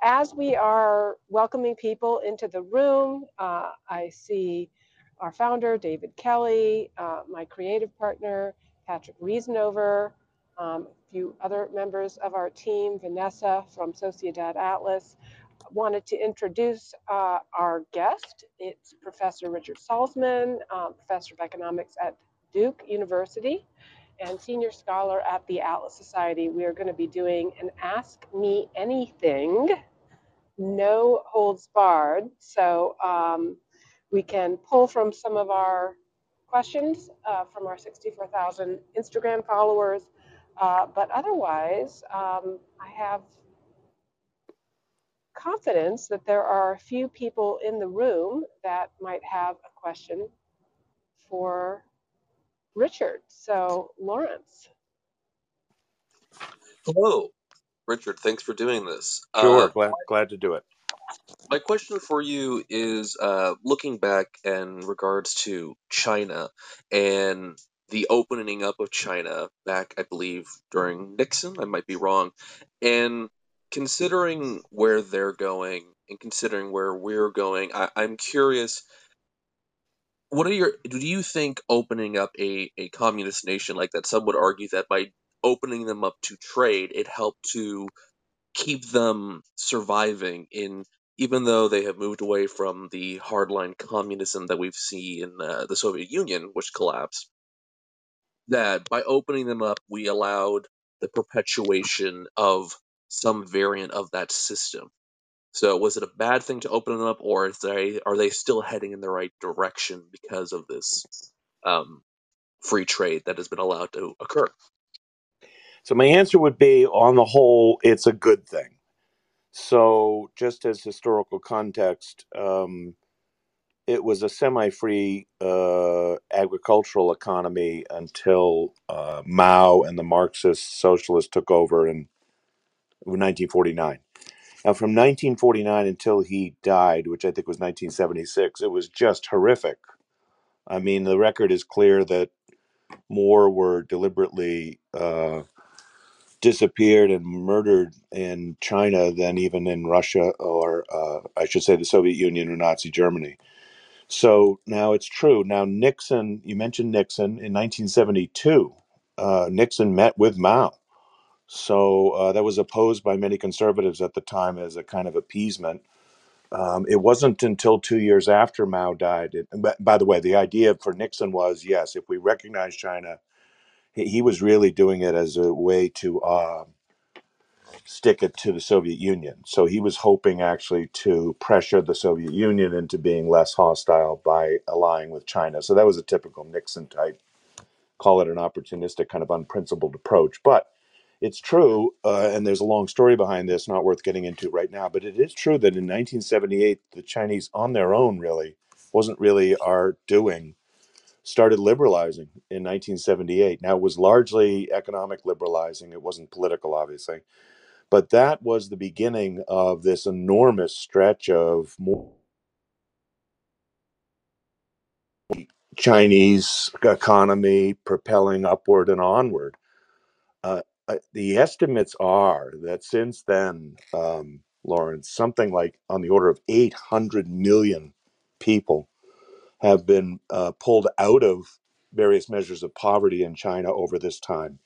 as we are welcoming people into the room, I see our founder, David Kelly, my creative partner, Patrick Reasonover, a few other members of our team, Vanessa from Sociedad Atlas. Wanted to introduce our guest. It's Professor Richard Salzman, Professor of Economics at Duke University and Senior Scholar at the Atlas Society. We are going to be doing an Ask Me Anything, no holds barred. So we can pull from some of our questions from our 64,000 Instagram followers. But otherwise, I have confidence that there are a few people in the room that might have a question for Richard. So, Lawrence. Hello, Richard. Thanks for doing this. Sure, glad to do it. My question for you is looking back in regards to China and the opening up of China back, I believe, during Nixon. I might be wrong. And considering where they're going and considering where we're going, I'm curious. Do you think opening up a communist nation like that, some would argue that by opening them up to trade, it helped to keep them surviving in even though they have moved away from the hardline communism that we've seen in the Soviet Union, which collapsed, that by opening them up, we allowed the perpetuation of some variant of that system. So was it a bad thing to open them up, or are they still heading in the right direction because of this free trade that has been allowed to occur? So my answer would be, on the whole, it's a good thing. So just as historical context, it was a semi-free agricultural economy until Mao and the Marxist socialists took over in 1949. Now, from 1949 until he died, which I think was 1976, it was just horrific. I mean, the record is clear that more were deliberately disappeared and murdered in China than even in Russia, or I should say the Soviet Union or Nazi Germany. So now it's true. Now Nixon, you mentioned Nixon in 1972. Nixon met with Mao. So that was opposed by many conservatives at the time as a kind of appeasement. It wasn't until 2 years after Mao died. By the way, the idea for Nixon was, yes, if we recognize China, he was really doing it as a way to stick it to the Soviet Union. So he was hoping actually to pressure the Soviet Union into being less hostile by allying with China. So that was a typical Nixon type, call it an opportunistic kind of unprincipled approach. But it's true, and there's a long story behind this, not worth getting into right now, but it is true that in 1978, the Chinese on their own really, wasn't really our doing, started liberalizing in 1978. Now, it was largely economic liberalizing. It wasn't political, obviously. But that was the beginning of this enormous stretch of more Chinese economy propelling upward and onward. The estimates are that since then, Lawrence, something like on the order of 800 million people have been pulled out of various measures of poverty in China over this time.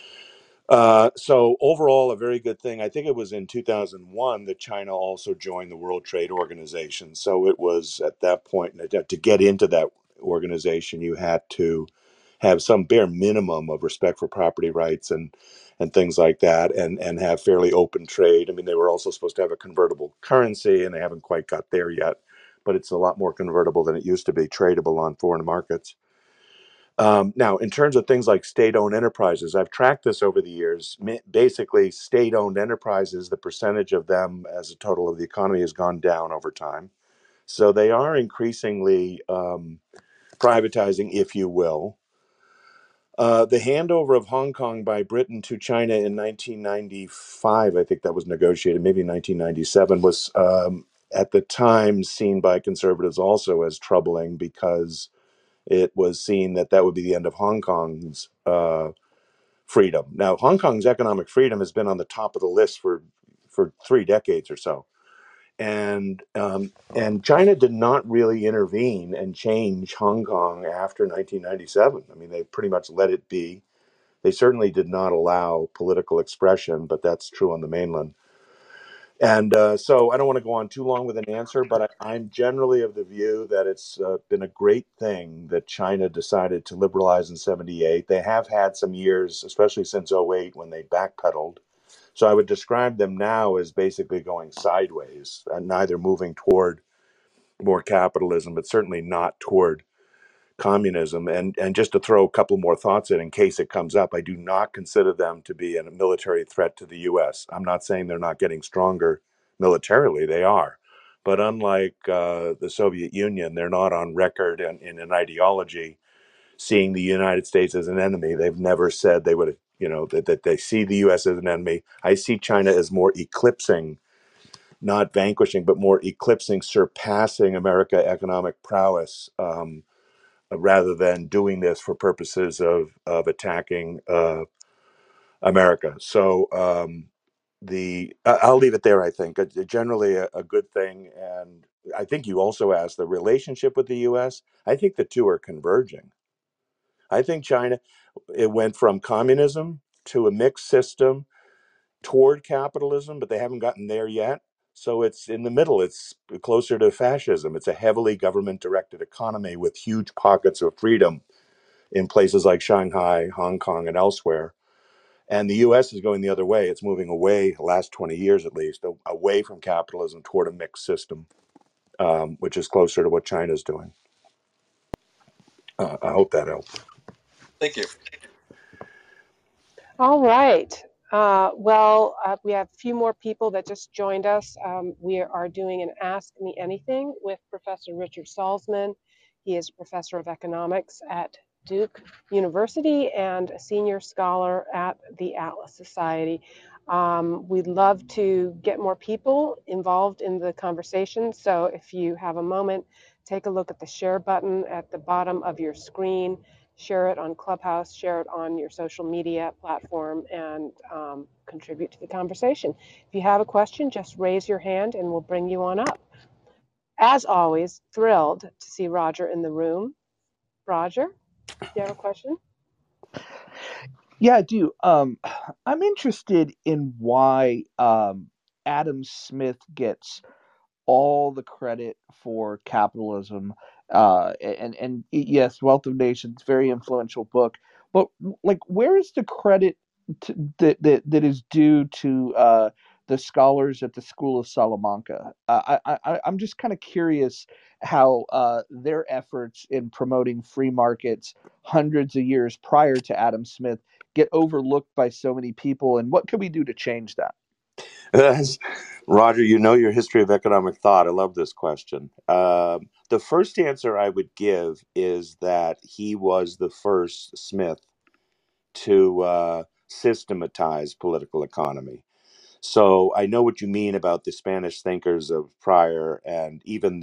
So overall, a very good thing. I think it was in 2001 that China also joined the World Trade Organization. So it was at that point, to get into that organization, you had to have some bare minimum of respect for property rights and things like that, and have fairly open trade. I mean, they were also supposed to have a convertible currency, and they haven't quite got there yet, but it's a lot more convertible than it used to be, tradable on foreign markets. Now, in terms of things like state-owned enterprises, I've tracked this over the years. Basically, state-owned enterprises, the percentage of them as a total of the economy has gone down over time. So they are increasingly privatizing, if you will. The handover of Hong Kong by Britain to China in 1995, I think that was negotiated, maybe 1997, was at the time seen by conservatives also as troubling because it was seen that that would be the end of Hong Kong's freedom. Now, Hong Kong's economic freedom has been on the top of the list for 3 decades or so. and China did not really intervene and change Hong Kong after 1997. I mean, they pretty much let it be. They certainly did not allow political expression, but that's true on the mainland. And so I don't want to go on too long with an answer, but I'm generally of the view that it's been a great thing that China decided to liberalize in 78. They have had some years, especially since '08, when they backpedaled. So I would describe them now as basically going sideways, and neither moving toward more capitalism, but certainly not toward communism. And just to throw a couple more thoughts in case it comes up, I do not consider them to be a military threat to the U.S. I'm not saying they're not getting stronger militarily; they are. But unlike the Soviet Union, they're not on record in an ideology seeing the United States as an enemy. They've never said they would, that they see the U.S. as an enemy. I see China as more eclipsing, not vanquishing, but more eclipsing, surpassing America economic prowess, rather than doing this for purposes of attacking America. So I'll leave it there. I think generally a good thing, and I think you also asked the relationship with the U.S. I think the two are converging. I think China, it went from communism to a mixed system toward capitalism, but they haven't gotten there yet. So it's in the middle. It's closer to fascism. It's a heavily government directed economy with huge pockets of freedom in places like Shanghai, Hong Kong, and elsewhere. And the US is going the other way. It's moving away, the last 20 years at least, away from capitalism toward a mixed system, which is closer to what China's doing. I hope that helps. Thank you. All right. We have a few more people that just joined us. We are doing an Ask Me Anything with Professor Richard Salzman. He is a professor of economics at Duke University and a senior scholar at the Atlas Society. We'd love to get more people involved in the conversation. So if you have a moment, take a look at the share button at the bottom of your screen. Share it on Clubhouse, share it on your social media platform, and contribute to the conversation. If you have a question, just raise your hand and we'll bring you on up. As always, thrilled to see Roger in the room. Roger, do you have a question? Yeah, I do. I'm interested in why Adam Smith gets all the credit for capitalism. And yes, Wealth of Nations, very influential book. But like, where is the credit that is due to the scholars at the School of Salamanca? I'm just kind of curious how their efforts in promoting free markets hundreds of years prior to Adam Smith get overlooked by so many people, and what can we do to change that? Roger, you know your history of economic thought. I love this question. The first answer I would give is that he was the first Smith to systematize political economy. So I know what you mean about the Spanish thinkers of prior, and even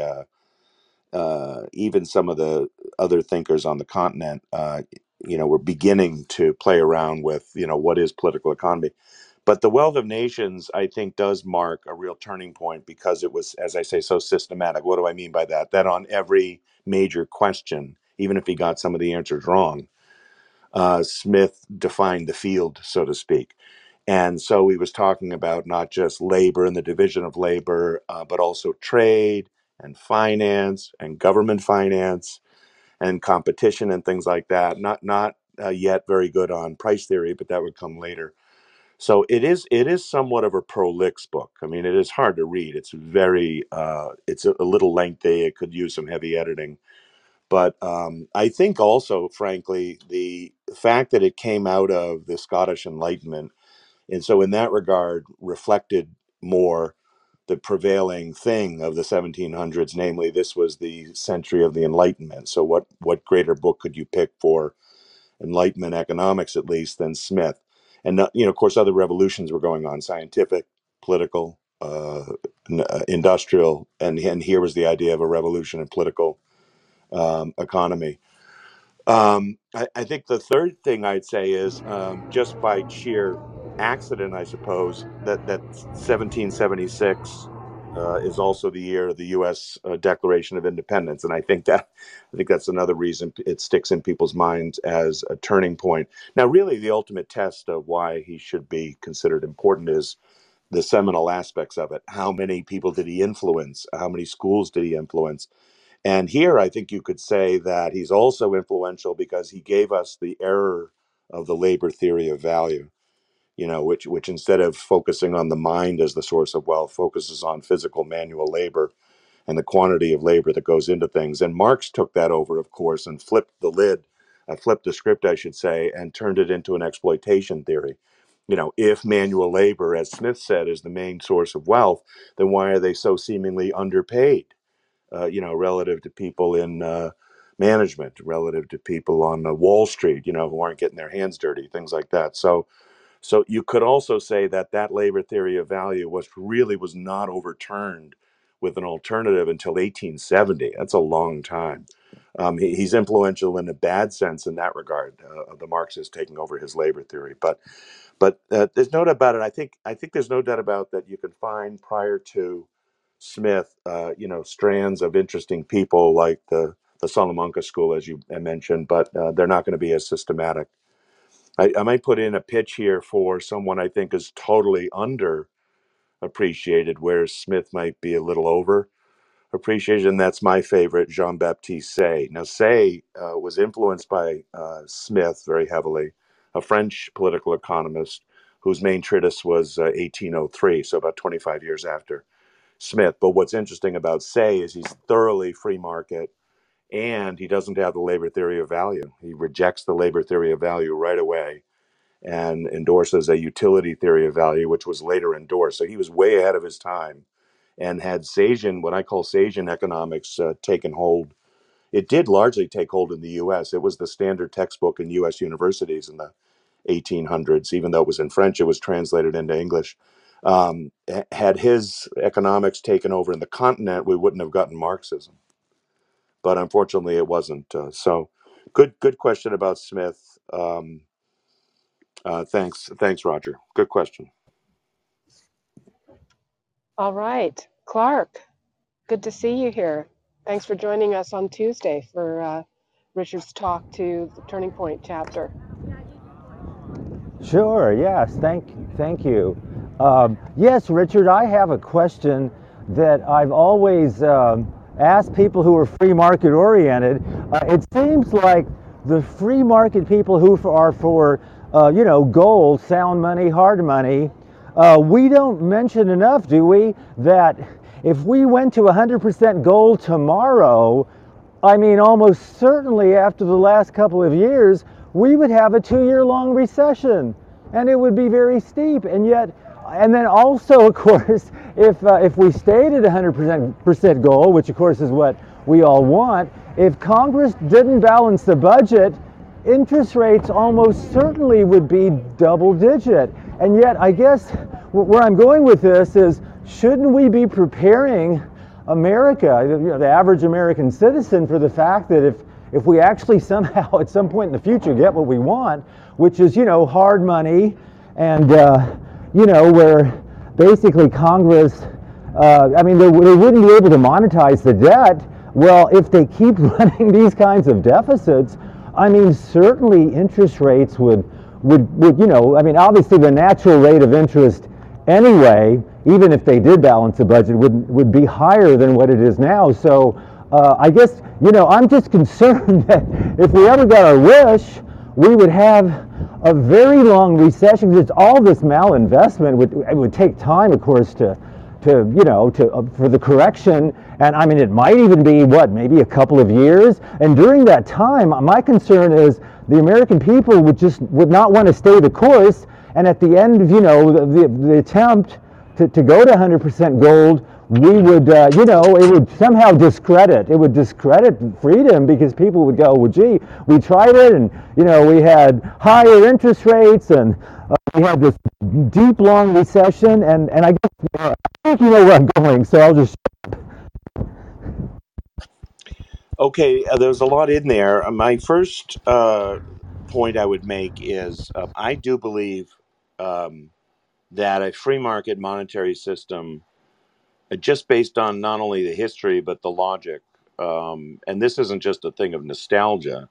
even some of the other thinkers on the continent. Were beginning to play around with what is political economy. But the Wealth of Nations, I think, does mark a real turning point because it was, as I say, so systematic. What do I mean by that? That on every major question, even if he got some of the answers wrong, Smith defined the field, so to speak. And so he was talking about not just labor and the division of labor, but also trade and finance and government finance and competition and things like that. Not yet very good on price theory, but that would come later. So it is somewhat of a prolix book. I mean, it is hard to read. It's it's a little lengthy. It could use some heavy editing. But I think also, frankly, the fact that it came out of the Scottish Enlightenment, and so in that regard, reflected more the prevailing thing of the 1700s, namely, this was the century of the Enlightenment. So what greater book could you pick for Enlightenment economics, at least, than Smith? And of course, other revolutions were going on: scientific, political, industrial, and here was the idea of a revolution in political economy. I think the third thing I'd say is just by sheer accident, I suppose, that 1776 is also the year of the U.S. Declaration of Independence, and I think that's another reason it sticks in people's minds as a turning point. Now, really, the ultimate test of why he should be considered important is the seminal aspects of it. How many people did he influence? How many schools did he influence? And here, I think you could say that he's also influential because he gave us the error of the labor theory of value, which instead of focusing on the mind as the source of wealth, focuses on physical manual labor and the quantity of labor that goes into things. And Marx took that over, of course, and flipped the script, I should say, and turned it into an exploitation theory. If manual labor, as Smith said, is the main source of wealth, then why are they so seemingly underpaid? Relative to people in management, relative to people on Wall Street, who aren't getting their hands dirty, things like that. So you could also say that labor theory of value was not overturned with an alternative until 1870. That's a long time. He's influential in a bad sense in that regard, of the Marxists taking over his labor theory. But there's no doubt about it. I think there's no doubt about that. You can find prior to Smith, strands of interesting people like the Salamanca School, as you mentioned, but they're not going to be as systematic. I might put in a pitch here for someone I think is totally underappreciated, where Smith might be a little over appreciated, and that's my favorite, Jean-Baptiste Say. Now, Say was influenced by Smith very heavily, a French political economist whose main treatise was 1803, so about 25 years after Smith. But what's interesting about Say is he's thoroughly free market, and he doesn't have the labor theory of value. He rejects the labor theory of value right away and endorses a utility theory of value, which was later endorsed. So he was way ahead of his time, and had Sayesian, what I call Sayesian economics, taken hold. It did largely take hold in the U.S. It was the standard textbook in U.S. universities in the 1800s. Even though it was in French, it was translated into English. Had his economics taken over in the continent, we wouldn't have gotten Marxism. But unfortunately, it wasn't. So, good question about Smith. Thanks, Roger. Good question. All right, Clark, good to see you here. Thanks for joining us on Tuesday for Richard's talk to the Turning Point chapter. Sure, yes, thank you. Yes, Richard, I have a question that I've always asked people who are free market oriented. It seems like the free market people who are for, gold, sound money, hard money, we don't mention enough, do we, that if we went to 100% gold tomorrow, I mean, almost certainly after the last couple of years, we would have a 2-year-long recession, and it would be very steep. And then also, of course, if we stayed at 100% goal, which of course is what we all want, if Congress didn't balance the budget, interest rates almost certainly would be double digit. And yet, I guess where I'm going with this is, shouldn't we be preparing America, the average American citizen, for the fact that if we actually somehow at some point in the future get what we want, which is, hard money, and, where basically Congress, they wouldn't be able to monetize the debt. Well, if they keep running these kinds of deficits, certainly interest rates would obviously the natural rate of interest anyway, even if they did balance the budget, would be higher than what it is now. So I guess, I'm just concerned that if we ever got our wish, we would have a very long recession. Because all this malinvestment would take time, of course, for the correction. And it might even be maybe a couple of years. And during that time, my concern is the American people would not want to stay the course. And at the end of the attempt to go to 100% gold, we would it would somehow discredit freedom, because people would go, well, gee, we tried it, and we had higher interest rates, and we had this deep long recession, and I guess I think you know where I'm going, so I'll just. Okay, there's a lot in there. My first point I would make is I do believe that a free market monetary system just based on not only the history but the logic. And this isn't just a thing of nostalgia.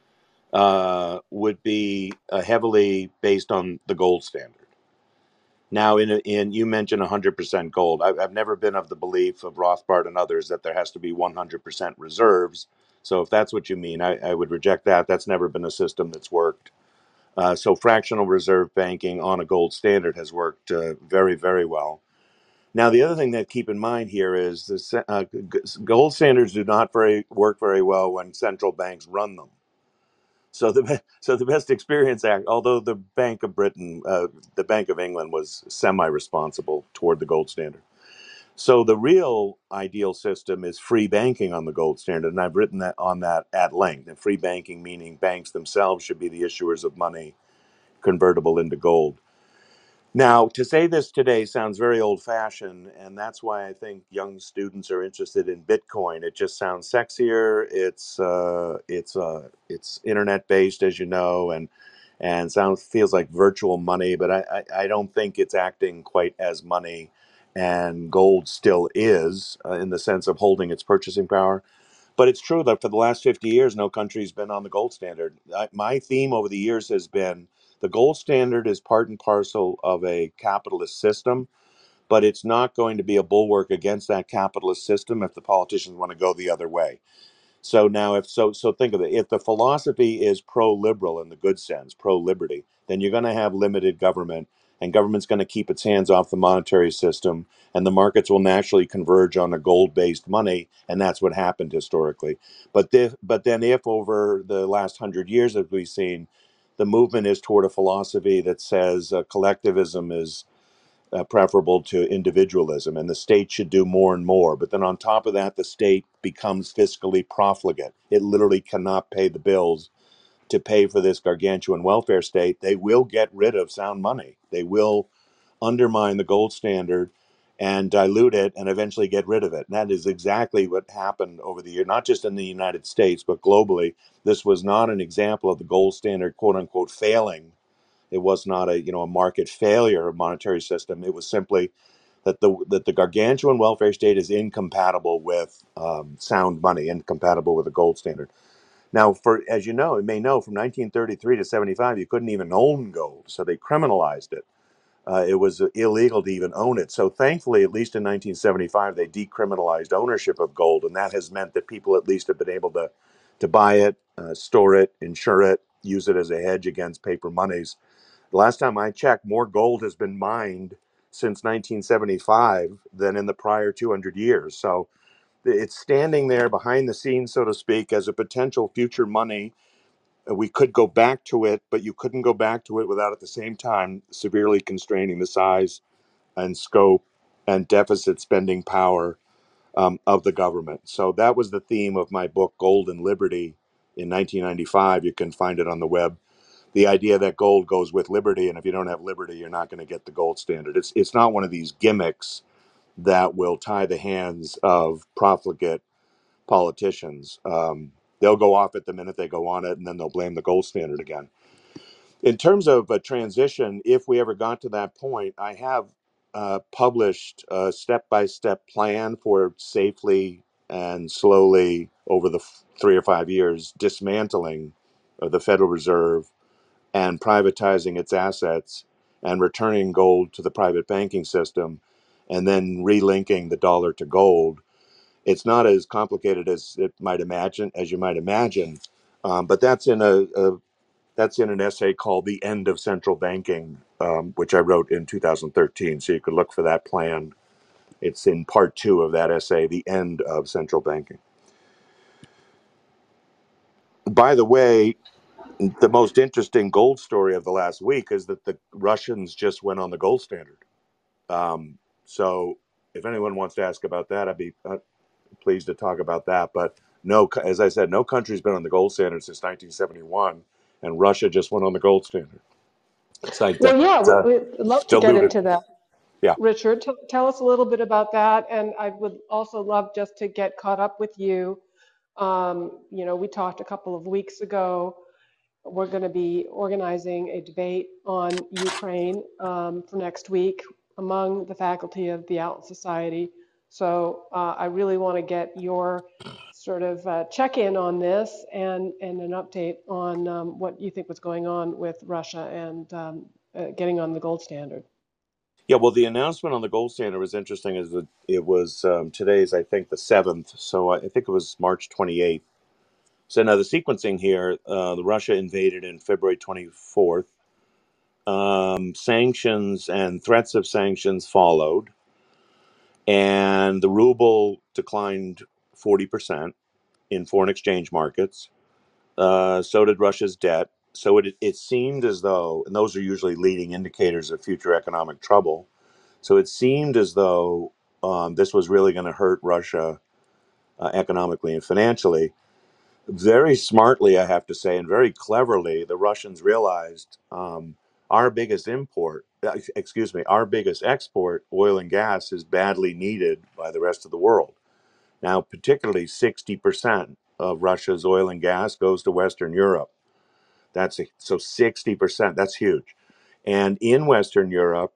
Would be heavily based on the gold standard. Now, in you mentioned 100% gold. I've never been of the belief of Rothbard and others that there has to be 100% reserves. So if that's what you mean, I would reject that. That's never been a system that's worked. So fractional reserve banking on a gold standard has worked very, very well. Now, the other thing that keep in mind here is gold standards do not work very well when central banks run them. So the best experience act, although the Bank of Britain, the Bank of England was semi-responsible toward the gold standard. So the real ideal system is free banking on the gold standard, and I've written that on that at length. And free banking meaning banks themselves should be the issuers of money convertible into gold. Now, to say this today sounds very old fashioned, and that's why I think young students are interested in Bitcoin. It just sounds sexier. It's internet based, as you know, and feels like virtual money, but I don't think it's acting quite as money, and gold still is in the sense of holding its purchasing power. But it's true that for the last 50 years, no country's been on the gold standard. My theme over the years has been the gold standard is part and parcel of a capitalist system, but it's not going to be a bulwark against that capitalist system if the politicians want to go the other way. So now, if think of it. If the philosophy is pro-liberal in the good sense, pro-liberty, then you're going to have limited government, and government's going to keep its hands off the monetary system, and the markets will naturally converge on a gold-based money, and that's what happened historically. But then, if over the last 100 years, as we've seen, the movement is toward a philosophy that says collectivism is preferable to individualism, and the state should do more and more. But then on top of that, the state becomes fiscally profligate. It literally cannot pay the bills to pay for this gargantuan welfare state. They will get rid of sound money. They will undermine the gold standard and dilute it and eventually get rid of it. And that is exactly what happened over the year, not just in the United States, but globally. This was not an example of the gold standard, quote unquote, failing. It was not a market failure of monetary system. It was simply that the gargantuan welfare state is incompatible with sound money, incompatible with the gold standard. Now, as you know, you may know, from 1933 to 75, you couldn't even own gold, so they criminalized it. It was illegal to even own it. So thankfully, at least in 1975, they decriminalized ownership of gold, and that has meant that people at least have been able to buy it, store it, insure it, use it as a hedge against paper monies. The last time I checked, more gold has been mined since 1975 than in the prior 200 years. So it's standing there behind the scenes, so to speak, as a potential future money. We could go back to it, but you couldn't go back to it without at the same time severely constraining the size and scope and deficit spending power of the government. So that was the theme of my book, Gold and Liberty, in 1995. You can find it on the web. The idea that gold goes with liberty, and if you don't have liberty, you're not going to get the gold standard. It's not one of these gimmicks that will tie the hands of profligate politicians. They'll go off it the minute they go on it, and then they'll blame the gold standard again. In terms of a transition, if we ever got to that point, I have published a step-by-step plan for safely and slowly over the 3 or 5 years dismantling the Federal Reserve and privatizing its assets and returning gold to the private banking system and then relinking the dollar to gold. It's not as complicated as you might imagine, but that's in an essay called "The End of Central Banking," which I wrote in 2013. So you could look for that plan. It's in part 2 of that essay, "The End of Central Banking." By the way, the most interesting gold story of the last week is that the Russians just went on the gold standard. So if anyone wants to ask about that, I'd be pleased to talk about that. But no, as I said, no country's been on the gold standard since 1971, and Russia just went on the gold standard. It's like Well, yeah, we'd love to get diluted. into that. Yeah. Richard, tell us a little bit about that. And I would also love just to get caught up with you. We talked a couple of weeks ago. We're going to be organizing a debate on Ukraine for next week among the faculty of the Alton Society. So I really want to get your sort of check-in on this and an update on what you think was going on with Russia and getting on the gold standard. Yeah, well, the announcement on the gold standard was interesting. Is that it was today's, I think, the 7th, so I think it was March 28th. So now the sequencing here, the Russia invaded in February 24th. Sanctions and threats of sanctions followed, and the ruble declined 40% in foreign exchange markets. So did Russia's debt. So it seemed as though, and those are usually leading indicators of future economic trouble. So it seemed as though this was really going to hurt Russia economically and financially. Very smartly, I have to say, and very cleverly, the Russians realized our biggest our biggest export, oil and gas, is badly needed by the rest of the world. Now, particularly 60% of Russia's oil and gas goes to Western Europe. So 60%, that's huge. And in Western Europe,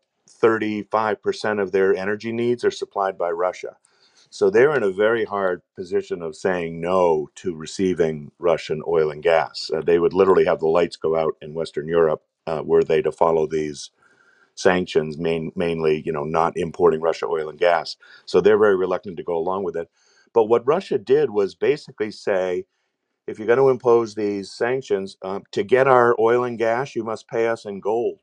35% of their energy needs are supplied by Russia. So they're in a very hard position of saying no to receiving Russian oil and gas. They would literally have the lights go out in Western Europe were they to follow these sanctions, mainly, not importing Russia oil and gas. So they're very reluctant to go along with it. But what Russia did was basically say, if you're going to impose these sanctions, to get our oil and gas, you must pay us in gold.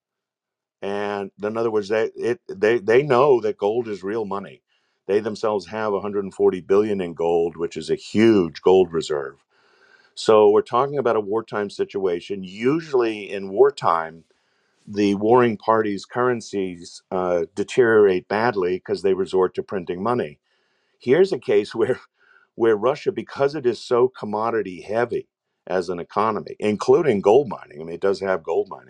And in other words, they know that gold is real money. They themselves have 140 billion in gold, which is a huge gold reserve. So we're talking about a wartime situation. Usually in wartime, the warring parties' currencies deteriorate badly because they resort to printing money. Here's a case where Russia, because it is so commodity heavy as an economy, including gold mining, I mean, it does have gold mining,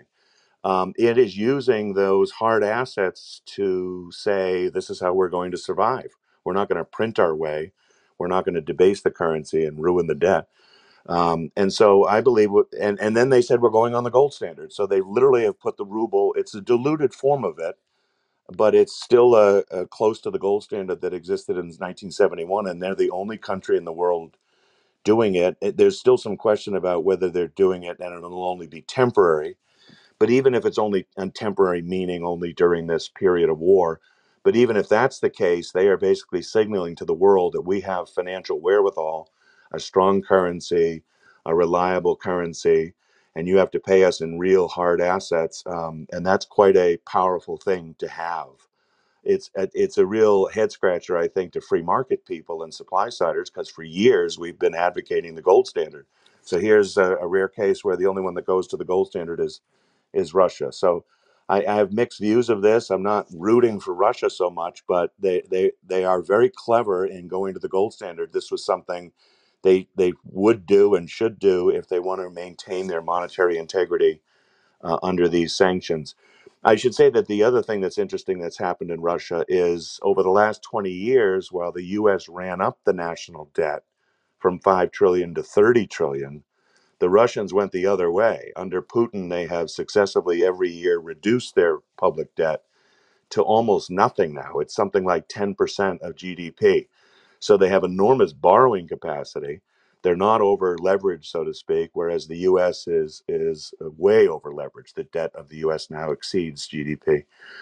it is using those hard assets to say, this is how we're going to survive. We're not going to print our way. We're not going to debase the currency and ruin the debt. And so I believe, and then they said we're going on the gold standard. So they literally have put the ruble, it's a diluted form of it, but it's still close to the gold standard that existed in 1971. And they're the only country in the world doing it. There's still some question about whether they're doing it and it'll only be temporary. But even if it's only on temporary, meaning only during this period of war, but even if that's the case, they are basically signaling to the world that we have financial wherewithal, a strong currency, a reliable currency, and you have to pay us in real hard assets. And that's quite a powerful thing to have. It's a real head scratcher, I think, to free market people and supply siders, because for years we've been advocating the gold standard. So here's a rare case where the only one that goes to the gold standard is Russia. So I have mixed views of this. I'm not rooting for Russia so much, but they are very clever in going to the gold standard. This was something they would do and should do if they want to maintain their monetary integrity under these sanctions. I should say that the other thing that's interesting that's happened in Russia is over the last 20 years, while the US ran up the national debt from 5 trillion to 30 trillion, the Russians went the other way. Under Putin, they have successively every year reduced their public debt to almost nothing now. It's something like 10% of GDP. So they have enormous borrowing capacity. They're not over leveraged, so to speak, whereas the U.S. is way over leveraged. The debt of the U.S. now exceeds GDP.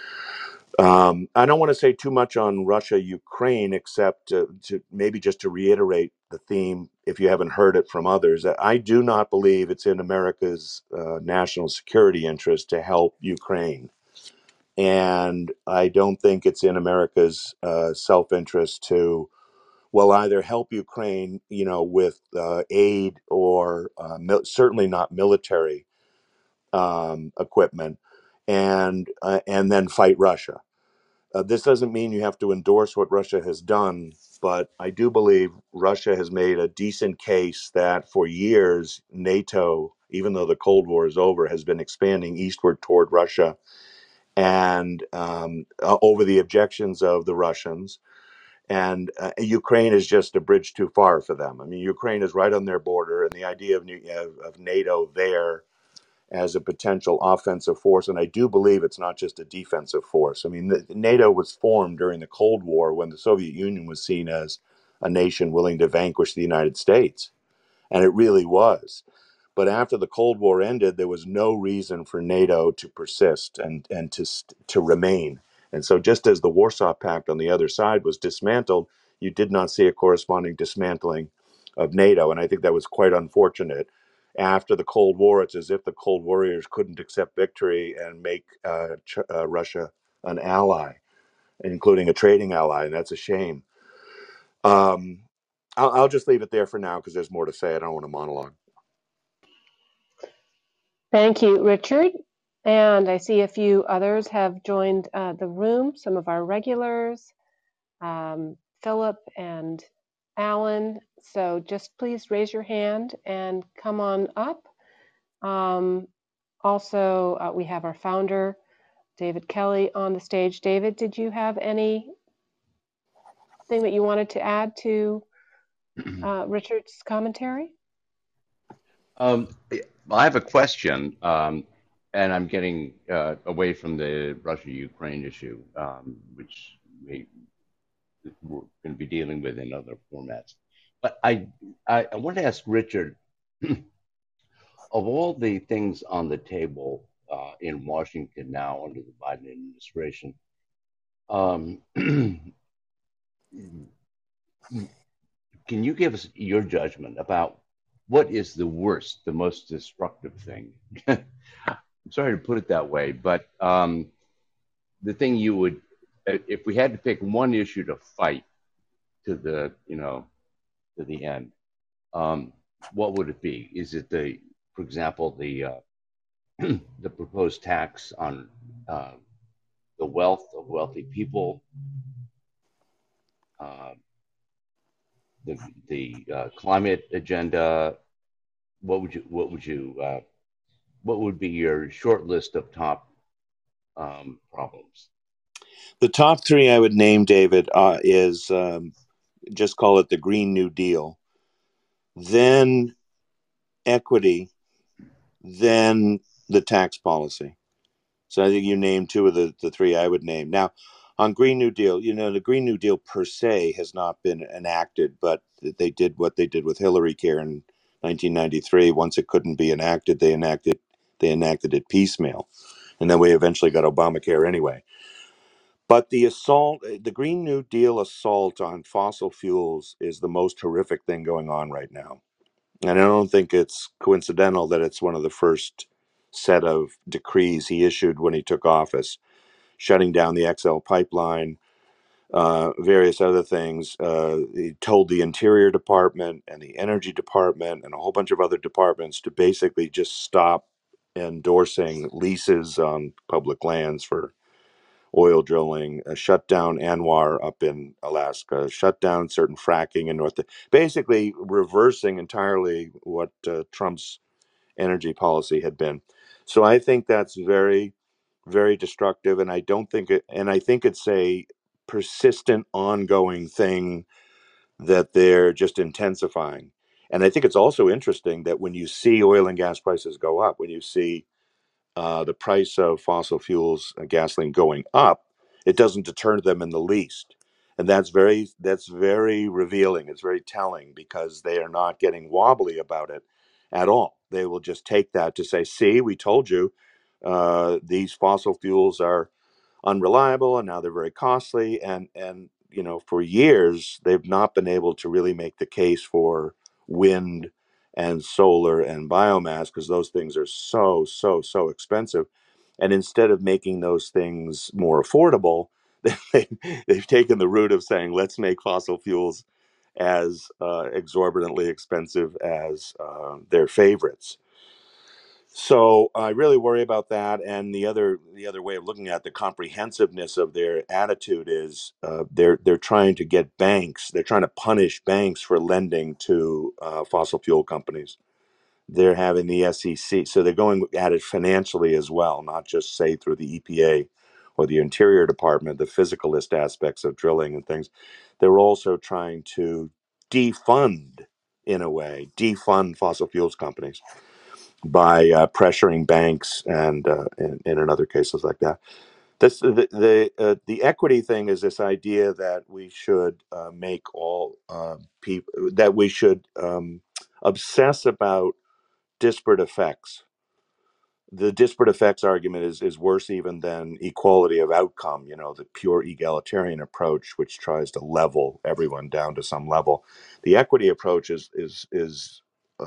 I don't want to say too much on Russia, Ukraine, except to maybe just to reiterate the theme, if you haven't heard it from others. I do not believe it's in America's national security interest to help Ukraine. And I don't think it's in America's self-interest to, well, either help Ukraine, with aid or certainly not military equipment, and then fight Russia. This doesn't mean you have to endorse what Russia has done, but I do believe Russia has made a decent case that for years, NATO, even though the Cold War is over, has been expanding eastward toward Russia and over the objections of the Russians. And Ukraine is just a bridge too far for them. I mean, Ukraine is right on their border, and the idea of NATO there as a potential offensive force. And I do believe it's not just a defensive force. I mean, NATO was formed during the Cold War when the Soviet Union was seen as a nation willing to vanquish the United States. And it really was. But after the Cold War ended, there was no reason for NATO to persist and to remain. And so, just as the Warsaw Pact on the other side was dismantled, you did not see a corresponding dismantling of NATO. And I think that was quite unfortunate. After the Cold War, it's as if the Cold Warriors couldn't accept victory and make Russia an ally, including a trading ally. And that's a shame. I'll just leave it there for now because there's more to say. I don't want to monologue. Thank you, Richard. And I see a few others have joined the room, some of our regulars, Philip and Alan. So just please raise your hand and come on up. Also, we have our founder, David Kelly, on the stage. David, did you have anything that you wanted to add to Richard's commentary? I have a question, and I'm getting away from the Russia-Ukraine issue, which we're going to be dealing with in other formats. But I want to ask Richard, of all the things on the table in Washington now under the Biden administration, can you give us your judgment about what is the worst, the most destructive thing? I'm sorry to put it that way, but the thing you would, if we had to pick one issue to fight to the, to the end, what would it be? Is it for example, the the proposed tax on the wealth of wealthy people, the climate agenda? What would be your short list of top problems? The top three I would name, David, is just call it the Green New Deal, then equity, then the tax policy. So I think you named two of the three I would name. Now, on Green New Deal, the Green New Deal per se has not been enacted, but they did what they did with Hillary Care in 1993. Once it couldn't be enacted, they enacted it piecemeal. And then we eventually got Obamacare anyway. But the Green New Deal assault on fossil fuels is the most horrific thing going on right now. And I don't think it's coincidental that it's one of the first set of decrees he issued when he took office, shutting down the XL pipeline, various other things. He told the Interior Department and the Energy Department and a whole bunch of other departments to basically just stop endorsing leases on public lands for oil drilling, shut down Anwar up in Alaska, shut down certain fracking in basically reversing entirely what Trump's energy policy had been. So I think that's very, very destructive, and I think it's a persistent, ongoing thing that they're just intensifying. And I think it's also interesting that when you see oil and gas prices go up, when you see the price of fossil fuels, gasoline going up, it doesn't deter them in the least, and that's very revealing. It's very telling because they are not getting wobbly about it at all. They will just take that to say, "See, we told you these fossil fuels are unreliable, and now they're very costly." And for years they've not been able to really make the case for wind and solar and biomass because those things are so expensive. And instead of making those things more affordable, they've taken the route of saying, let's make fossil fuels as exorbitantly expensive as their favorites. So I really worry about that. And the other way of looking at the comprehensiveness of their attitude is they're trying to get banks. They're trying to punish banks for lending to fossil fuel companies. They're having the SEC, so they're going at it financially as well, not just say through the EPA or the Interior Department, the physicalist aspects of drilling and things. They're also trying to defund, in a way, defund fossil fuels companies. by pressuring banks and in other cases like that. The equity thing is this idea that we should make all people that we should obsess about disparate effects. The disparate effects argument is worse even than equality of outcome, the pure egalitarian approach, which tries to level everyone down to some level. The equity approach is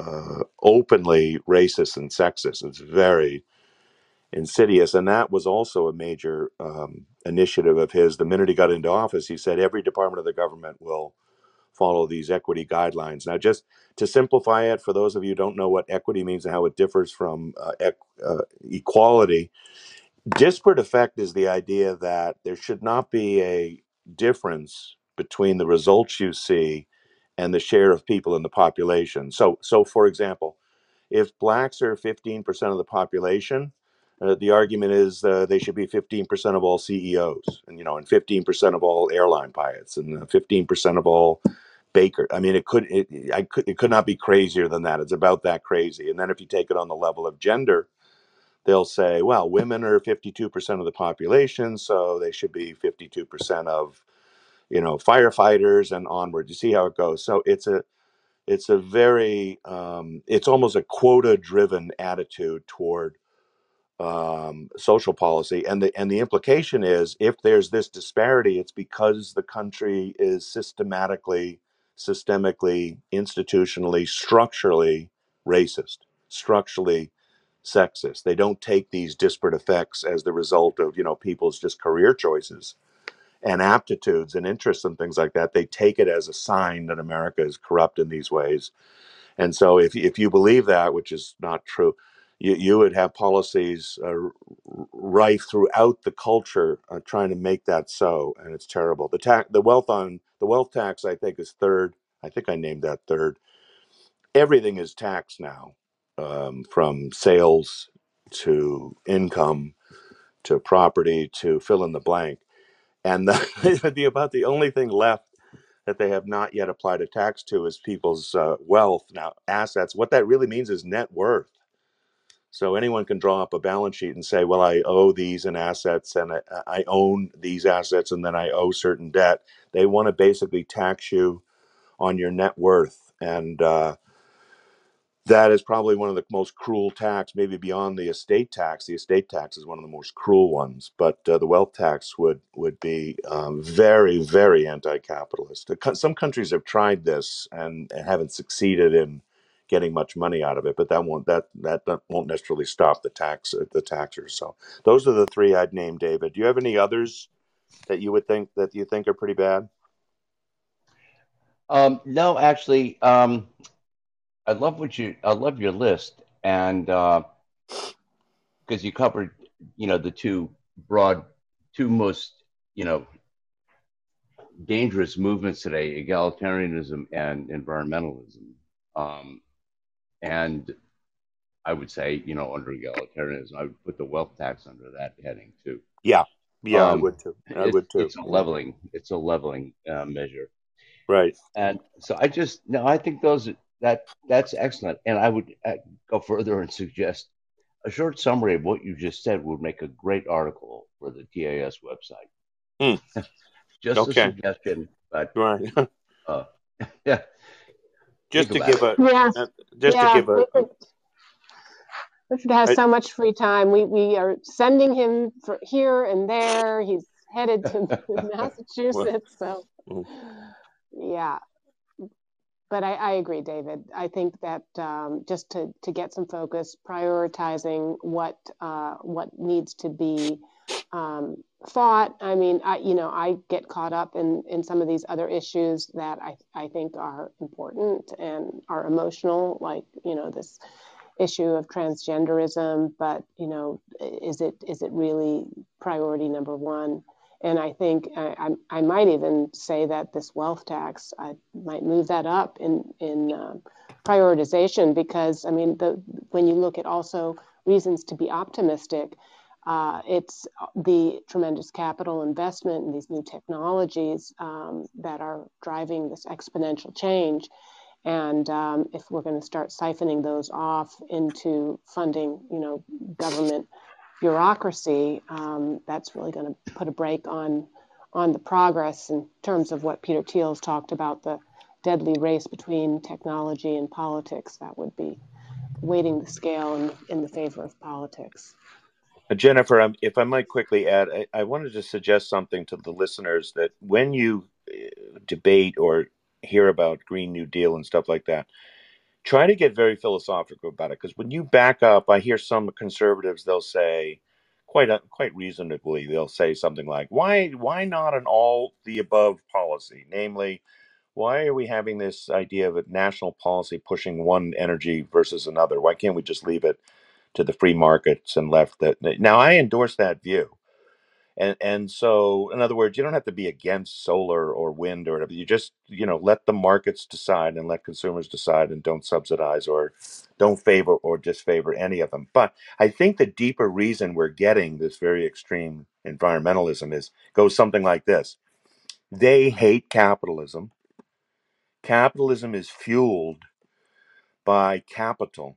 openly racist and sexist. It's very insidious, and that was also a major initiative of his. The minute he got into office, he said every department of the government will follow these equity guidelines. Now, just to simplify it, for those of you who don't know what equity means and how it differs from equality, disparate effect is the idea that there should not be a difference between the results you see and the share of people in the population. So for example, if blacks are 15% of the population, the argument is they should be 15% of all CEOs, and 15% of all airline pilots, and 15% of all baker. I mean, it could not be crazier than that. It's about that crazy. And then if you take it on the level of gender, they'll say, well, women are 52% of the population, so they should be 52% of firefighters and onward. You see how it goes. So it's a very it's almost a quota driven attitude toward social policy, and the implication is if there's this disparity, it's because the country is systemically, institutionally, structurally racist, structurally sexist. They don't take these disparate effects as the result of people's just career choices and aptitudes and interests and things like that. They take it as a sign that America is corrupt in these ways. And so if you believe that, which is not true, you would have policies rife throughout the culture trying to make that so, and it's terrible. The wealth tax, I think, is third. I think I named that third. Everything is taxed now, from sales to income to property to fill in the blank. And about the only thing left that they have not yet applied a tax to is people's wealth. Now, assets, what that really means is net worth. So anyone can draw up a balance sheet and say, well, I owe these in assets, and I own these assets, and then I owe certain debt. They want to basically tax you on your net worth. And that is probably one of the most cruel tax, maybe beyond the estate tax. The estate tax is one of the most cruel ones, but the wealth tax would be very, very anti-capitalist. Some countries have tried this and haven't succeeded in getting much money out of it, but that won't necessarily stop the taxers. So those are the three I'd name, David. Do you have any others that you think are pretty bad? No, actually, I love your list, and because you covered, the two most, dangerous movements today: egalitarianism and environmentalism. And I would say, under egalitarianism, I would put the wealth tax under that heading too. Yeah, I would too. It's a leveling. It's a leveling measure. Right. And so I think that's excellent. And I would go further and suggest a short summary of what you just said would make a great article for the TAS website. Just a suggestion, but right. Yeah. Just to give a Richard has so much free time. We are sending him here and there. He's headed to Massachusetts. So, yeah. But I agree, David. I think that just to get some focus, prioritizing what needs to be fought. I mean, I get caught up in some of these other issues that I think are important and are emotional, like this issue of transgenderism. But is it really priority number one? And I think I might even say that this wealth tax, I might move that up in prioritization, because I mean, when you look at also reasons to be optimistic, it's the tremendous capital investment in these new technologies that are driving this exponential change. And if we're going to start siphoning those off into funding, government bureaucracy, that's really going to put a brake on the progress in terms of what Peter Thiel's talked about, the deadly race between technology and politics. That would be weighting the scale in the favor of politics. Jennifer, if I might quickly add, I wanted to suggest something to the listeners, that when you debate or hear about Green New Deal and stuff like that, try to get very philosophical about it. Because when you back up, I hear some conservatives, they'll say, quite reasonably, they'll say something like, why not an all the above policy? Namely, why are we having this idea of a national policy pushing one energy versus another? Why can't we just leave it to the free markets and left that? Now, I endorse that view. And so, in other words, you don't have to be against solar or wind or whatever. You just, let the markets decide and let consumers decide, and don't subsidize or don't favor or disfavor any of them. But I think the deeper reason we're getting this very extreme environmentalism goes something like this. They hate capitalism. Capitalism is fueled by capital,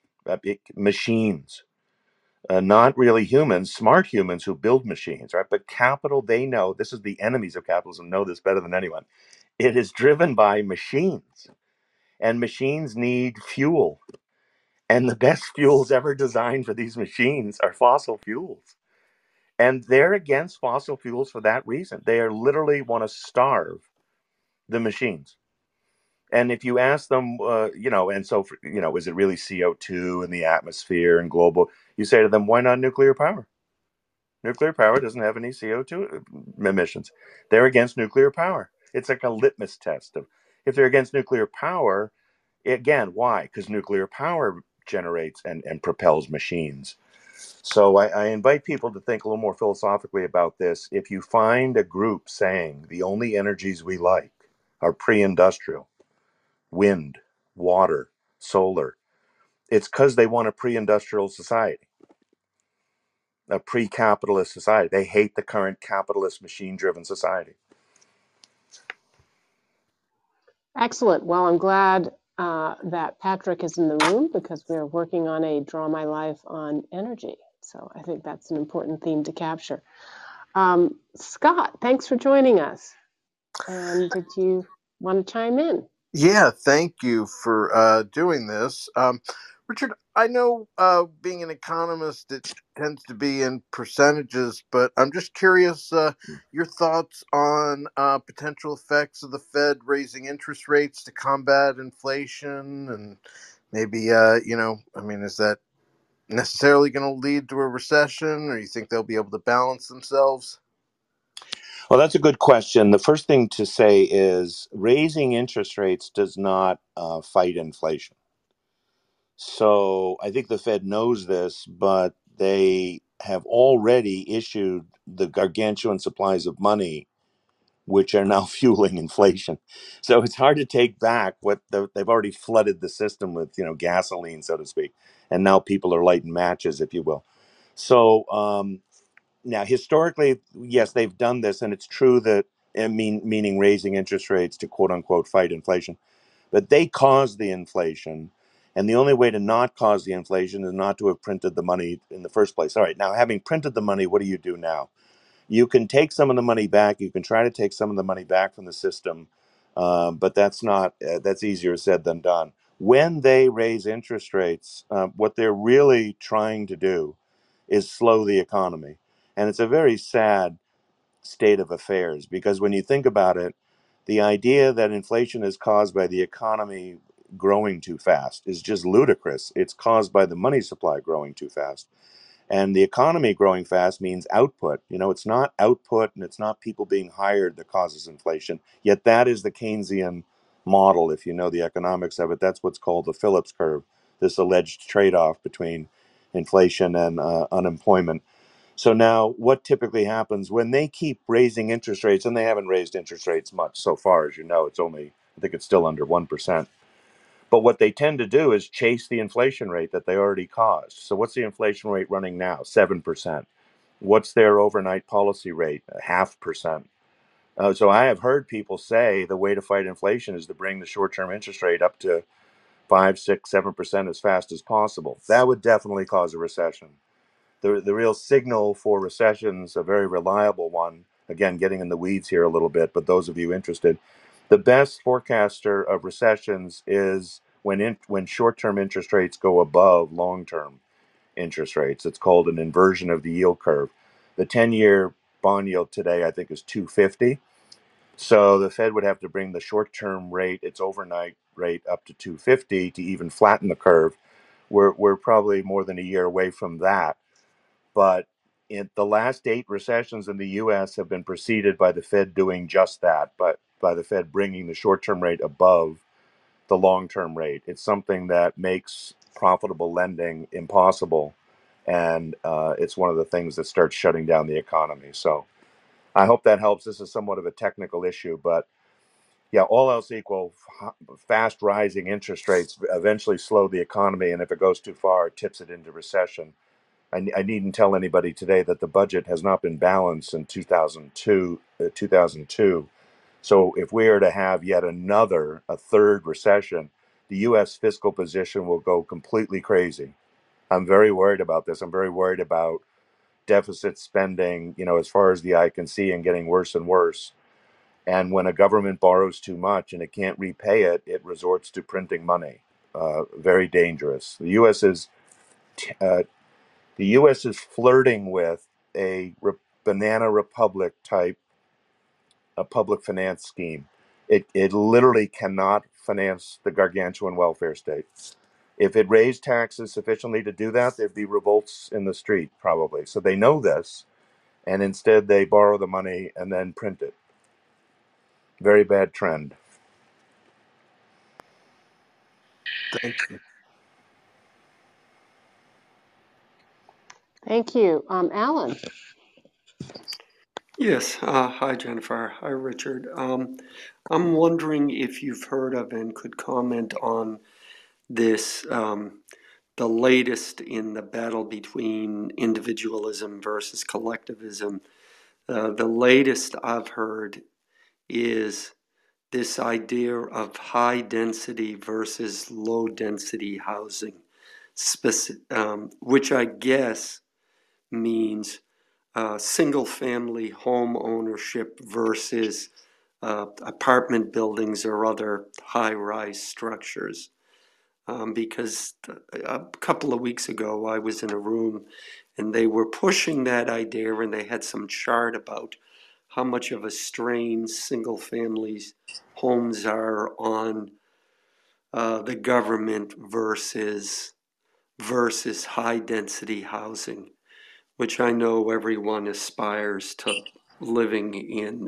machines. Not really humans, smart humans who build machines, right? But capital, they know, this is the enemies of capitalism, know this better than anyone. It is driven by machines, and machines need fuel. And the best fuels ever designed for these machines are fossil fuels. And they're against fossil fuels for that reason. They are literally want to starve the machines. And if you ask them, and so, is it really CO2 in the atmosphere and global? You say to them, why not nuclear power? Nuclear power doesn't have any CO2 emissions. They're against nuclear power. It's like a litmus test of if they're against nuclear power. Again, why? Because nuclear power generates and propels machines. So I invite people to think a little more philosophically about this. If you find a group saying the only energies we like are pre-industrial, wind, water, solar, it's because they want a pre-industrial society, a pre-capitalist society. They hate the current capitalist machine-driven society. Excellent. Well, I'm glad that Patrick is in the room, because we're working on a Draw My Life on energy. So I think that's an important theme to capture. Scott, thanks for joining us. And did you want to chime in? Yeah, thank you for doing this. Richard, I know being an economist, it tends to be in percentages, but I'm just curious your thoughts on potential effects of the Fed raising interest rates to combat inflation, and maybe, is that necessarily going to lead to a recession, or you think they'll be able to balance themselves? Well, that's a good question. The first thing to say is raising interest rates does not fight inflation. So I think the Fed knows this, but they have already issued the gargantuan supplies of money, which are now fueling inflation. So it's hard to take back what they've already flooded the system with, gasoline, so to speak. And now people are lighting matches, if you will. So now, historically, yes, they've done this, and it's true that, meaning raising interest rates to quote unquote fight inflation, but they caused the inflation. And the only way to not cause the inflation is not to have printed the money in the first place. All right, now having printed the money, what do you do now? You can take some of the money back. You can try to take some of the money back from the system, but that's easier said than done. When they raise interest rates, what they're really trying to do is slow the economy. And it's a very sad state of affairs, because when you think about it, the idea that inflation is caused by the economy growing too fast is just ludicrous. It's caused by the money supply growing too fast. And the economy growing fast means output. It's not output and it's not people being hired that causes inflation. Yet that is the Keynesian model. If you know the economics of it, that's what's called the Phillips curve, this alleged trade-off between inflation and unemployment. So now what typically happens when they keep raising interest rates, and they haven't raised interest rates much so far, as you know, I think it's still under 1%. But what they tend to do is chase the inflation rate that they already caused. So what's the inflation rate running now? 7%. What's their overnight policy rate? 0.5%. So I have heard people say the way to fight inflation is to bring the short-term interest rate up to 5, 6, 7% as fast as possible. That would definitely cause a recession. The real signal for recessions, a very reliable one, again, getting in the weeds here a little bit, but those of you interested, the best forecaster of recessions is when short-term interest rates go above long-term interest rates. It's called an inversion of the yield curve. The 10-year bond yield today, I think, is 250. So the Fed would have to bring the short-term rate, its overnight rate, up to 250 to even flatten the curve. We're probably more than a year away from that. But in the last 8 recessions in the U.S. have been preceded by the Fed doing just that, but by the Fed bringing the short-term rate above the long-term rate. It's something that makes profitable lending impossible, and it's one of the things that starts shutting down the economy. So I hope that helps. This is somewhat of a technical issue, but yeah, all else equal, fast rising interest rates eventually slow the economy, and if it goes too far, it tips it into recession. I needn't tell anybody today that the budget has not been balanced in 2002. So if we are to have yet a third recession, the U.S. fiscal position will go completely crazy. I'm very worried about this. I'm very worried about deficit spending, as far as the eye can see, and getting worse and worse. And when a government borrows too much and it can't repay it, it resorts to printing money. Very dangerous. Uh, the U.S. is flirting with banana republic type a public finance scheme. It literally cannot finance the gargantuan welfare state. If it raised taxes sufficiently to do that, there'd be revolts in the street, probably. So they know this, and instead they borrow the money and then print it. Very bad trend. Thank you. Thank you. Alan. Yes. Hi, Jennifer. Hi, Richard. I'm wondering if you've heard of and could comment on this, the latest in the battle between individualism versus collectivism. The latest I've heard is this idea of high density versus low density housing, which I guess means single family home ownership versus apartment buildings or other high rise structures. Because a couple of weeks ago, I was in a room and they were pushing that idea, and they had some chart about how much of a strain single families homes are on the government versus high density housing, which I know everyone aspires to living in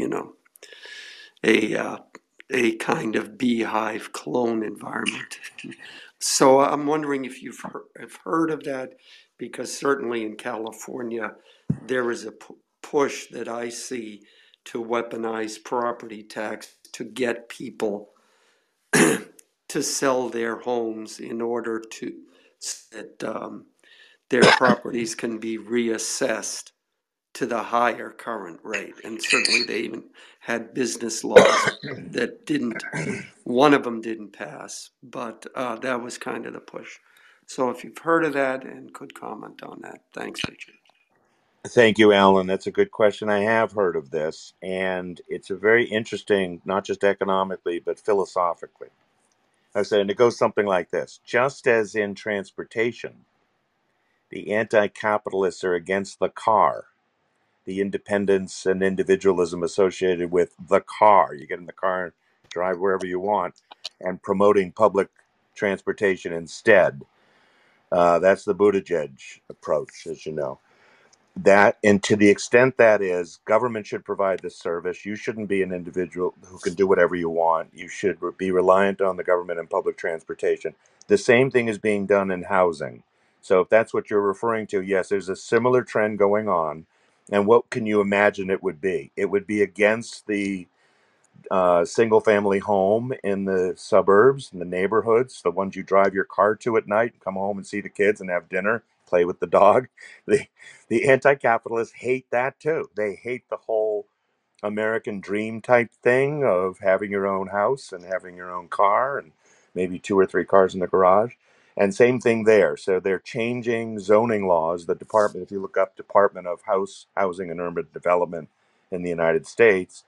a kind of beehive clone environment. So I'm wondering if you've heard of that, because certainly in California there is a push that I see to weaponize property tax to get people to sell their homes in order to that their properties can be reassessed to the higher current rate. And certainly they even had business laws that didn't, one of them didn't pass, but that was kind of the push. So if you've heard of that and could comment on that. Thanks, Richard. Thank you, Alan. That's a good question. I have heard of this, and it's a very interesting, not just economically, but philosophically. I said, and it goes something like this. Just as in transportation, the anti-capitalists are against the car, the independence and individualism associated with the car. You get in the car and drive wherever you want, and promoting public transportation instead. That's the Buttigieg approach, as you know. That, and to the extent that is, government should provide this service. You shouldn't be an individual who can do whatever you want. You should be reliant on the government and public transportation. The same thing is being done in housing. So if that's what you're referring to, yes, there's a similar trend going on. And what can you imagine it would be? It would be against the single family home in the suburbs, in the neighborhoods, the ones you drive your car to at night, come home and see the kids and have dinner, play with the dog. The anti-capitalists hate that too. They hate the whole American dream type thing of having your own house and having your own car and maybe 2 or 3 cars in the garage. And same thing there. So they're changing zoning laws. The department, if you look up Department of Housing and Urban Development in the United States,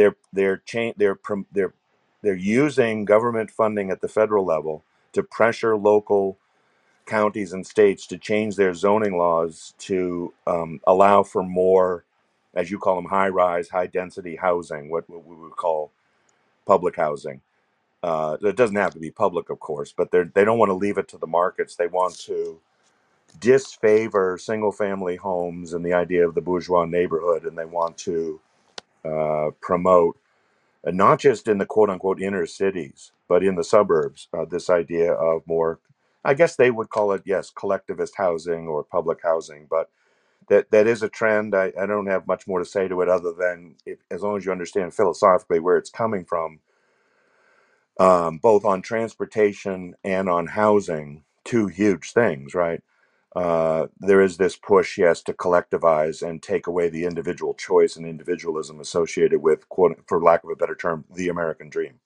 they're using government funding at the federal level to pressure local counties and states to change their zoning laws to allow for more, as you call them, high rise, high density housing, what we would call public housing. It doesn't have to be public, of course, but they don't want to leave it to the markets. They want to disfavor single family homes and the idea of the bourgeois neighborhood, and they want to promote, not just in the quote unquote inner cities, but in the suburbs, this idea of more, I guess they would call it, yes, collectivist housing or public housing. But that is a trend. I don't have much more to say to it other than as long as you understand philosophically where it's coming from, both on transportation and on housing, two huge things, right? There is this push, yes, to collectivize and take away the individual choice and individualism associated with, quote, for lack of a better term, the American dream.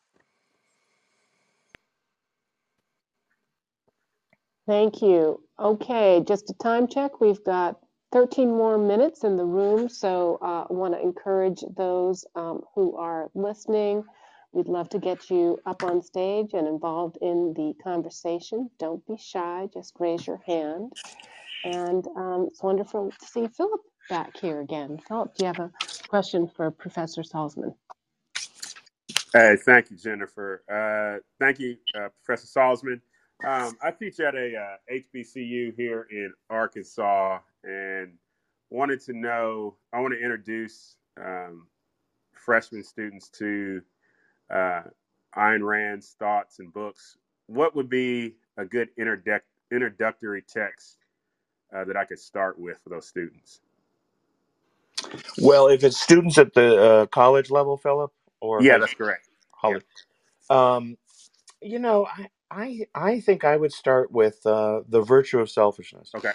Thank you. Okay, just a time check. We've got 13 more minutes in the room, so I want to encourage those who are listening. We'd love to get you up on stage and involved in the conversation. Don't be shy, just raise your hand. And it's wonderful to see Philip back here again. Philip, do you have a question for Professor Salzman? Hey, thank you, Jennifer. Thank you, Professor Salzman. I teach at a HBCU here in Arkansas, and I want to introduce freshman students to Ayn Rand's thoughts and books. What would be a good introductory text that I could start with for those students? Well, if it's students at the college level, Philip, or Yeah, that's correct. college, you know, I think I would start with the virtue of selfishness. Okay.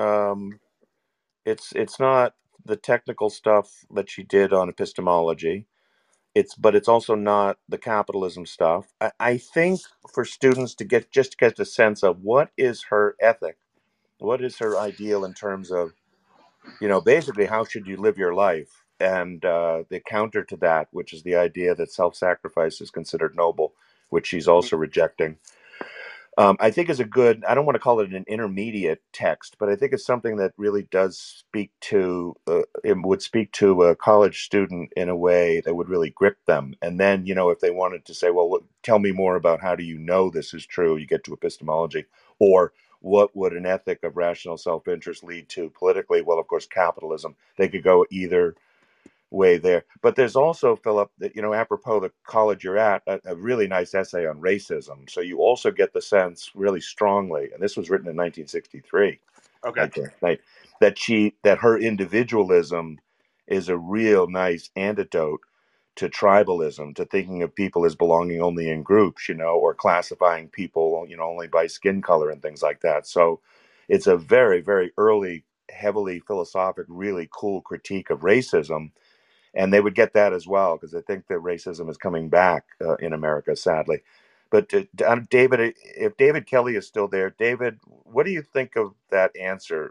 It's not the technical stuff that she did on epistemology. But it's also not the capitalism stuff. I think for students to get a sense of what is her ethic, what is her ideal in terms of, basically how should you live your life, and the counter to that, which is the idea that self-sacrifice is considered noble, which she's also rejecting. I think is a good, I don't want to call it an intermediate text, but I think it's something that really does speak to, it would speak to a college student in a way that would really grip them. And then, if they wanted to say, well, tell me more about how do you know this is true, you get to epistemology. Or what would an ethic of rational self-interest lead to politically? Well, of course, capitalism. They could go either way there. But there's also, Philip, that, apropos the college you're at, a really nice essay on racism. So you also get the sense really strongly, and this was written in 1963, Okay. I think, that her individualism is a real nice antidote to tribalism, to thinking of people as belonging only in groups, or classifying people, only by skin color and things like that. So it's a very, very early, heavily philosophic, really cool critique of racism. And they would get that as well, because I think that racism is coming back in America, sadly. But David, if David Kelly is still there, David, what do you think of that answer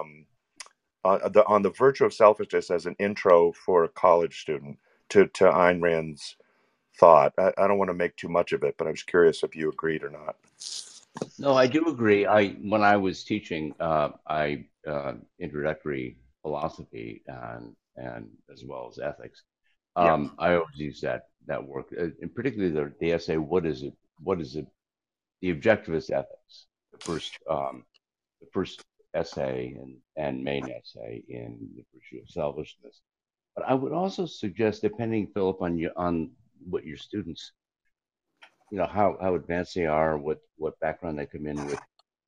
on the virtue of selfishness as an intro for a college student to Ayn Rand's thought? I don't want to make too much of it, but I was curious if you agreed or not. No, I do agree. When I was teaching, introductory philosophy and as well as ethics, I always use that work, and particularly the essay. What is it? The objectivist ethics. The first essay and main essay in the virtue of selfishness. But I would also suggest, depending, Philip, on what your students, how advanced they are, what background they come in with.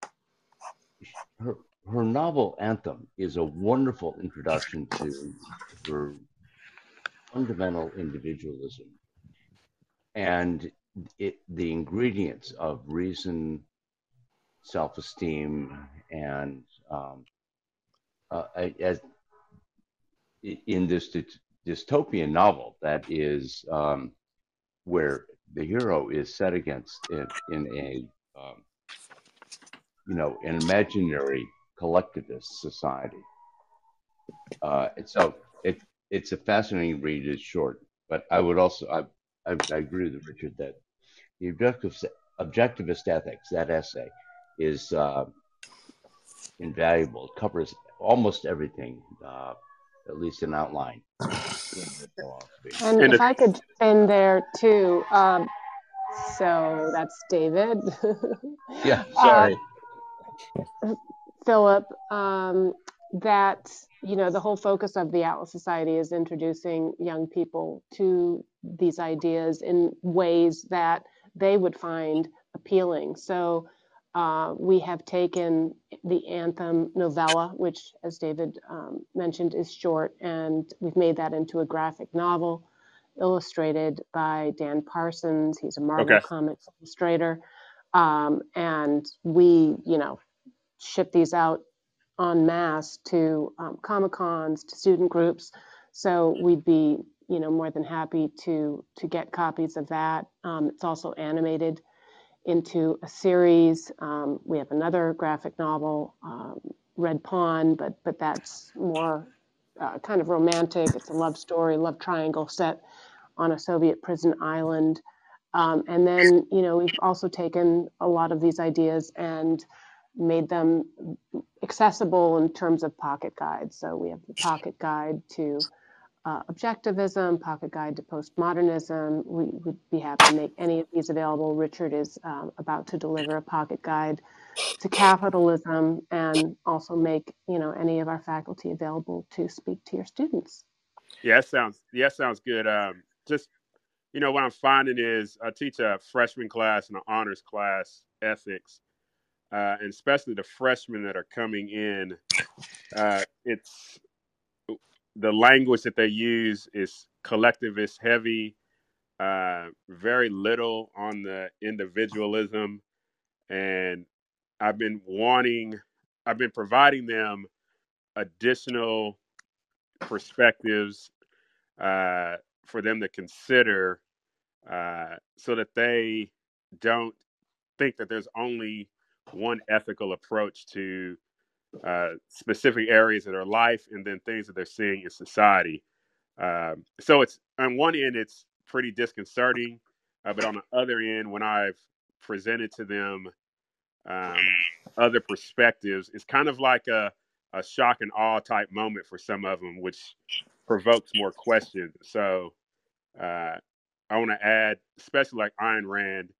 Her novel Anthem is a wonderful introduction to her fundamental individualism and the ingredients of reason, self-esteem, and as in this dystopian novel that is where the hero is set against in a an imaginary collectivist society. And so it's a fascinating read. It's short, but I would also I agree with Richard that the objectivist ethics, that essay, is invaluable. It covers almost everything, at least in outline, in philosophy. And And if I could in there too, so that's David. Yeah, sorry. Philip, that the whole focus of the Atlas Society is introducing young people to these ideas in ways that they would find appealing. So we have taken the Anthem novella, which, as David mentioned, is short, and we've made that into a graphic novel illustrated by Dan Parsons. He's a Marvel Comics illustrator. And we, ship these out en masse to Comic-Cons, to student groups. So we'd be, more than happy to get copies of that. It's also animated into a series. We have another graphic novel, Red Pawn, but that's more kind of romantic. It's a love story, love triangle set on a Soviet prison island. And then, we've also taken a lot of these ideas and made them accessible in terms of pocket guides. So we have the pocket guide to objectivism, pocket guide to postmodernism. We would be happy to make any of these available. Richard is about to deliver a pocket guide to capitalism, and also make any of our faculty available to speak to your students. Yeah, sounds good. Just what I'm finding is I teach a freshman class and an honors class, ethics, and especially the freshmen that are coming in. It's the language that they use is collectivist heavy, very little on the individualism, and I've been providing them additional perspectives for them to consider, so that they don't think that there's only one ethical approach to specific areas of their life and then things that they're seeing in society. So it's on one end, it's pretty disconcerting, but on the other end, when I've presented to them other perspectives, it's kind of like a shock and awe type moment for some of them, which provokes more questions. So I want to add, especially like Ayn Rand,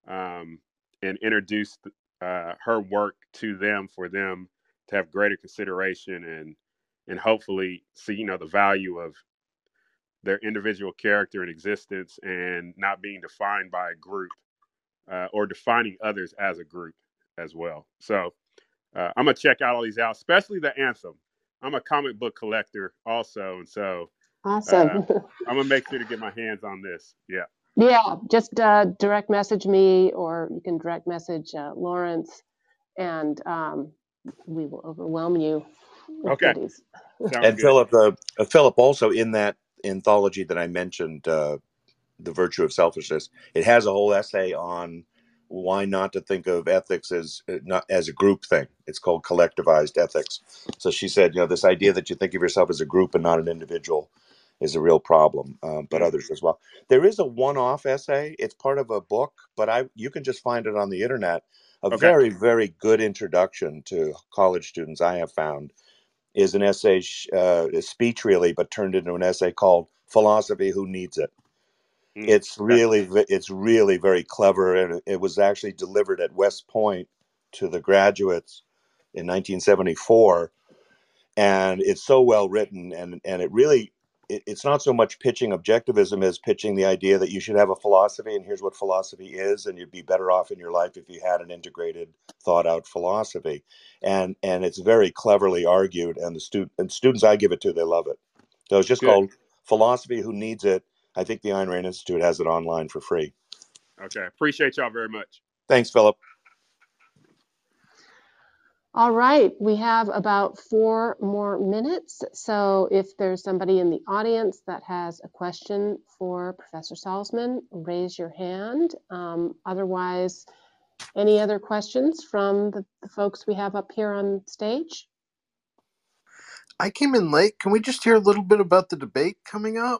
and introduce her work to them for them to have greater consideration and hopefully see the value of their individual character and existence, and not being defined by a group, or defining others as a group as well. So I'm gonna check out all these out, especially the Anthem. I'm a comic book collector also, and so Awesome. I'm gonna make sure to get my hands on this. Yeah. Yeah, just direct message me, or you can direct message Lawrence, and we will overwhelm you with goodies. And good. Philip, also in that anthology that I mentioned, The Virtue of Selfishness, it has a whole essay on why not to think of ethics as not as a group thing. It's called collectivized ethics. So she said, this idea that you think of yourself as a group and not an individual is a real problem, but others as well. There is a one-off essay. It's part of a book, but you can just find it on the internet. Very, very good introduction to college students, I have found, is an essay, a speech really, but turned into an essay called Philosophy, Who Needs It? It's really very clever, and it was actually delivered at West Point to the graduates in 1974, and it's so well written, and it really, it's not so much pitching objectivism as pitching the idea that you should have a philosophy, and here's what philosophy is, and you'd be better off in your life if you had an integrated, thought-out philosophy, and it's very cleverly argued, and students I give it to, they love it. So it's just called Philosophy, Who Needs It? I think the Ayn Rand Institute has it online for free. Okay. Appreciate y'all very much. Thanks, Philip. All right, we have about 4 more minutes. So if there's somebody in the audience that has a question for Professor Salzman, raise your hand. Otherwise, any other questions from the folks we have up here on stage? I came in late. Can we just hear a little bit about the debate coming up?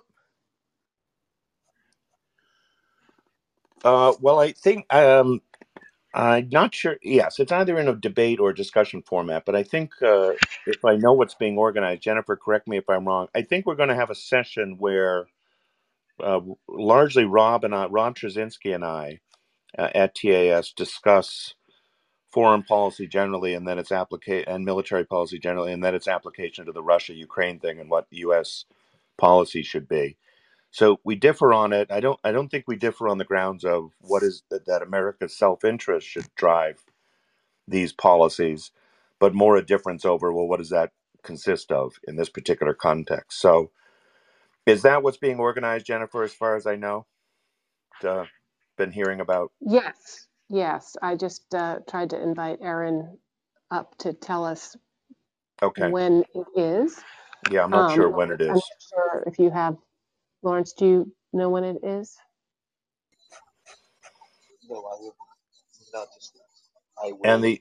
Well, I think I'm not sure. Yes, it's either in a debate or discussion format. But I think if I know what's being organized, Jennifer, correct me if I'm wrong. I think we're going to have a session where largely Rob Trzynski and I at TAS discuss foreign policy generally, and then its application, and military policy generally, and then its application to the Russia-Ukraine thing and what U.S. policy should be. So we differ on it. I don't think we differ on the grounds of what is that America's self-interest should drive these policies, but more a difference over, well, what does that consist of in this particular context? So is that what's being organized, Jennifer, as far as I know? Been hearing about? Yes, yes. I just tried to invite Erin up to tell us Okay. when it is. Yeah, I'm not sure when it I'm is. not sure if you have, Lawrence, do you know when it is? No, I will not discuss. I will. And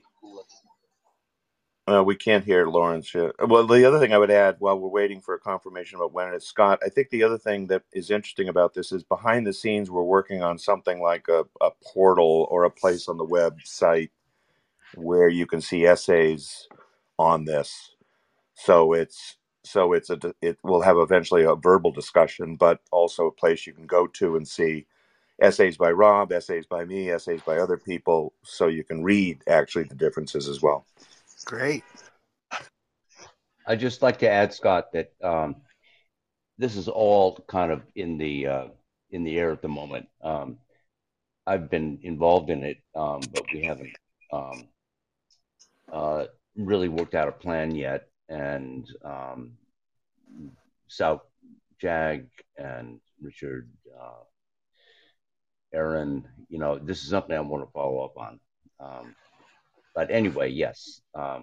we can't hear Lawrence yet. Well, the other thing I would add while we're waiting for a confirmation about when it's Scott, I think the other thing that is interesting about this is behind the scenes, we're working on something like a portal or a place on the website where you can see essays on this. So it will have eventually a verbal discussion, but also a place you can go to and see essays by Rob, essays by me, essays by other people, so you can read actually the differences as well. Great. I'd just like to add, Scott, that this is all kind of in the air at the moment. I've been involved in it, but we haven't really worked out a plan yet. And South Jag and Richard, Erin, this is something I want to follow up on. But anyway, yes,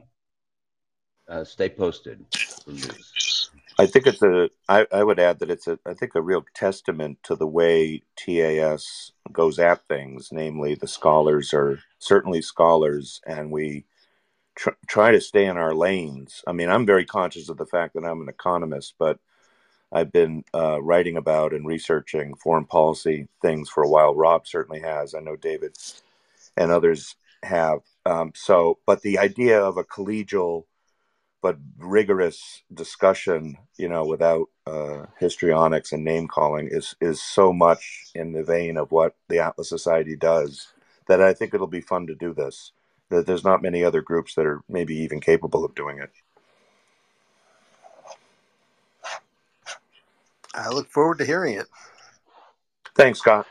stay posted for news. I think I would add that it's I think a real testament to the way TAS goes at things. Namely, the scholars are certainly scholars, and we try to stay in our lanes. I mean, I'm very conscious of the fact that I'm an economist, but I've been writing about and researching foreign policy things for a while. Rob certainly has. I know David and others have. But the idea of a collegial but rigorous discussion, without histrionics and name calling, is so much in the vein of what the Atlas Society does that I think it'll be fun to do this. That there's not many other groups that are maybe even capable of doing it. I look forward to hearing it. Thanks, Scott.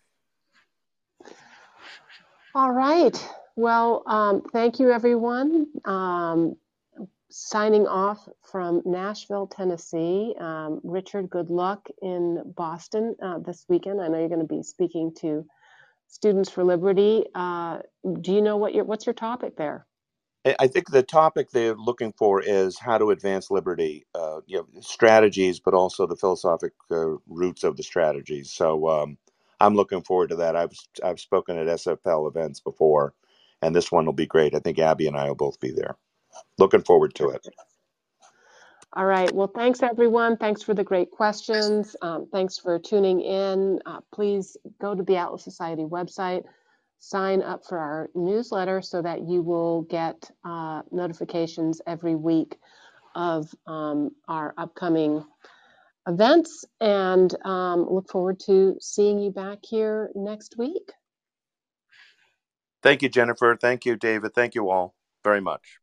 All right. Well, thank you, everyone. Signing off from Nashville, Tennessee. Richard, good luck in Boston this weekend. I know you're going to be speaking to Students for Liberty. Do you know what's your topic there? I think the topic they're looking for is how to advance liberty, strategies, but also the philosophic roots of the strategies. So I'm looking forward to that. I've spoken at SFL events before, and this one will be great. I think Abby and I will both be there. Looking forward to it. All right. Well, thanks, everyone. Thanks for the great questions. Thanks for tuning in. Please go to the Atlas Society website, sign up for our newsletter so that you will get notifications every week of our upcoming events, and look forward to seeing you back here next week. Thank you, Jennifer. Thank you, David. Thank you all very much.